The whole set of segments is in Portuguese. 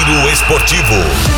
Giro Esportivo.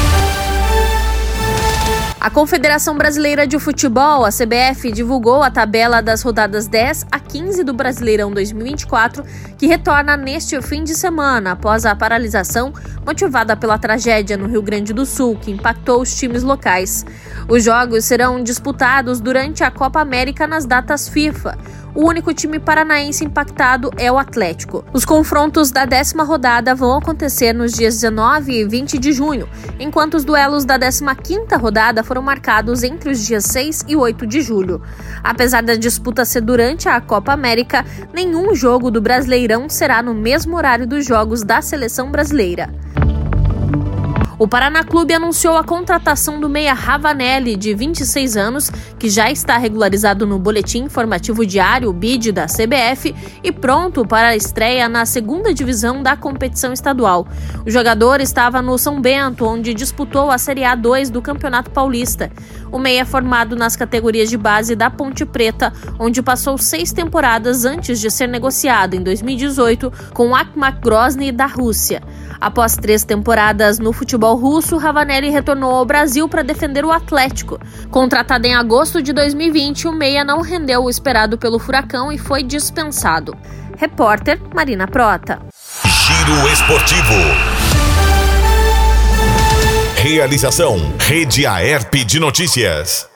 A Confederação Brasileira de Futebol, a CBF, divulgou a tabela das rodadas 10 a 15 do Brasileirão 2024, que retorna neste fim de semana, após a paralisação motivada pela tragédia no Rio Grande do Sul, que impactou os times locais. Os jogos serão disputados durante a Copa América nas datas FIFA. O único time paranaense impactado é o Atlético. Os confrontos da 10ª rodada vão acontecer nos dias 19 e 20 de junho, enquanto os duelos da 15ª rodada foram marcados entre os dias 6 e 8 de julho. Apesar da disputa ser durante a Copa América, nenhum jogo do Brasileirão será no mesmo horário dos jogos da seleção brasileira. O Paraná Clube anunciou a contratação do meia Ravanelli, de 26 anos, que já está regularizado no Boletim Informativo Diário, BID, da CBF, e pronto para a estreia na 2ª divisão da competição estadual. O jogador estava no São Bento, onde disputou a Série A2 do Campeonato Paulista. O meia é formado nas categorias de base da Ponte Preta, onde passou 6 temporadas antes de ser negociado, em 2018, com o Akhmat Grozny da Rússia. Após 3 temporadas no futebol russo, Ravanelli retornou ao Brasil para defender o Atlético. Contratado em agosto de 2020, o meia não rendeu o esperado pelo Furacão e foi dispensado. Repórter Marina Prota. Giro Esportivo. Realização: Rede Aerp de Notícias.